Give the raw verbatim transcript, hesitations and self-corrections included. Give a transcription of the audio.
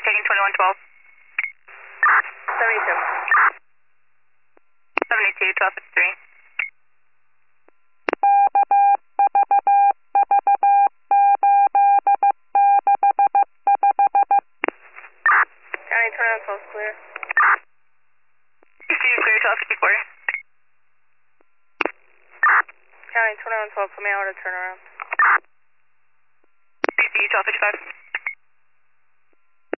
taking twenty-one twelve. seventy-two. seventy-two, twelve fifty-three. County twenty-one twelve clear. Receive clear, twelve fifty-four. County twenty-one twelve, put me out to turn around. Receive twelve fifty-five.